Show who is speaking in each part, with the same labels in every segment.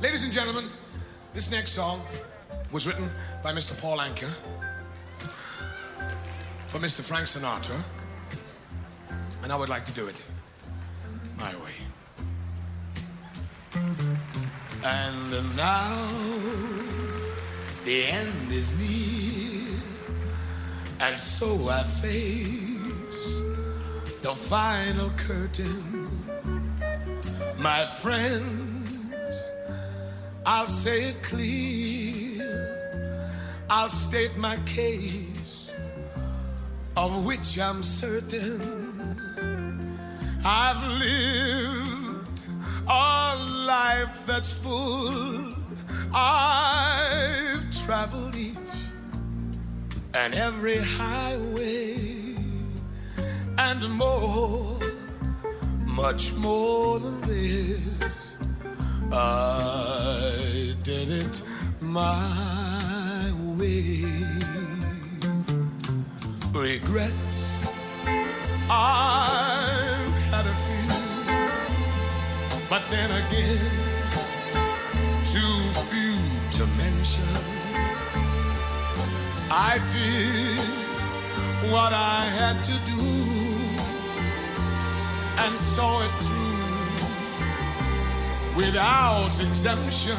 Speaker 1: Ladies and gentlemen, this next song was written by Mr. Paul Anka for Mr. Frank Sinatra, and I would like to do it my way. And now the end is near, and so I face the final curtain. My friends, I'll say it clear, I'll state my case, of which I'm certain. I've lived a life that's full, I've traveled each and every highway, and more, much more than this. I did it my way. Regrets, I've had a few, but then again, too few to mention. I did what I had to do and saw it through without exemption.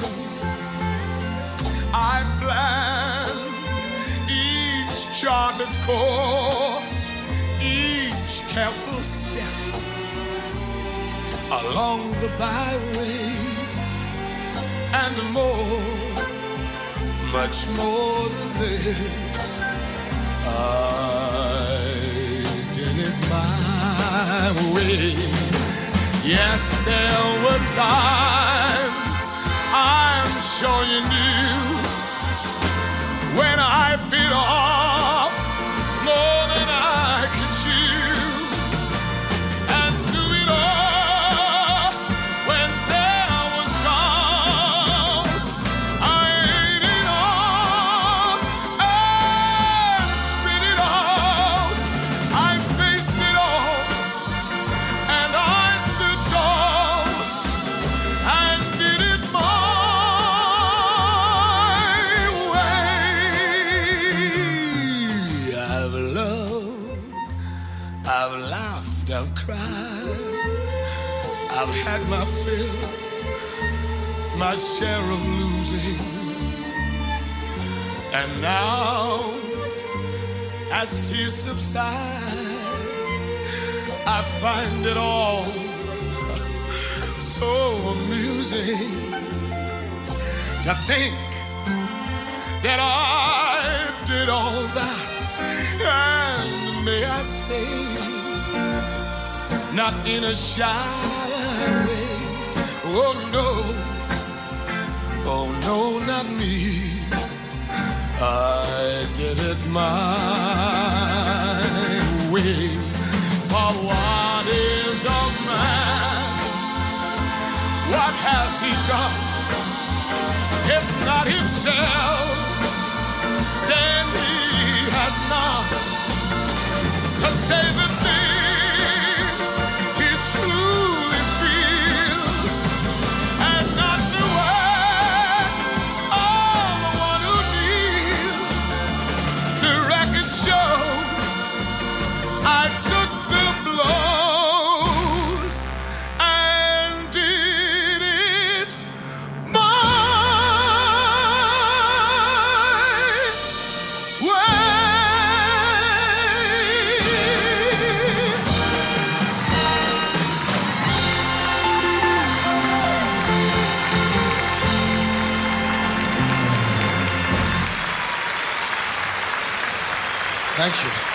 Speaker 1: I planned each charted course, each careful step along the byway, and more, much more than this. I did it my way. Yes, there were times, I'm sure you knew, when I bit off more than I could chew. And through it all, when there was doubt, I ate it all and spit it out. I faced it all, and I stood tall and did it my way. I've loved, I've laughed, I've cried, I've had my fill, my share of losing. And now, as tears subside, I find it all so amusing to think that I did all that, and may I say, not in a shy way. Oh no, not me. I did it my way. For what is a man? What has he done? If not himself, then he has not to say the things he truly feels, and not the words of the one who kneels. The record shows I took the blows and did it my way. Thank you.